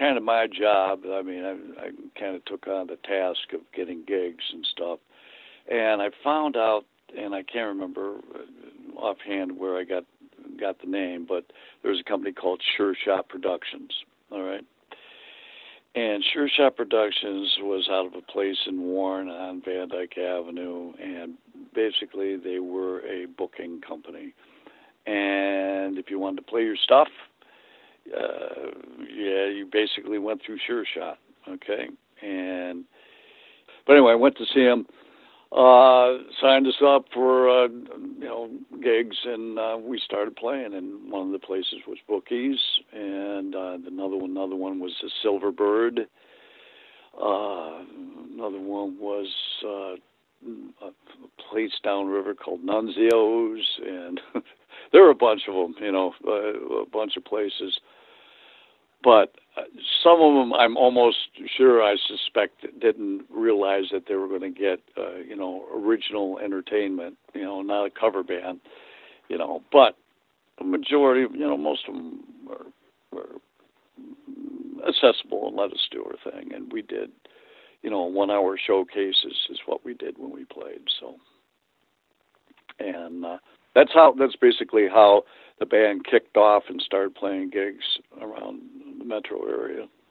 kind of my job. I mean, I kind of took on the task of getting gigs and stuff. And I found out, and I can't remember offhand where I got the name, but there was a company called Sure Shot Productions. All right. And Sure Shot Productions was out of a place in Warren on Van Dyke Avenue, and basically they were a booking company. And if you wanted to play your stuff, you basically went through Sure Shot, okay? But anyway, I went to see him, signed us up for gigs, and we started playing. And one of the places was Bookies, and another one was the Silver Bird. Another one was a place downriver called Nunzio's, and there were a bunch of them, a bunch of places. But some of them, I'm almost sure, I suspect, didn't realize that they were going to get, original entertainment, not a cover band, But the majority, most of them were accessible and let us do our thing. And we did, 1-hour showcases is what we did when we played. So, and that's basically how the band kicked off and started playing gigs around the metro area.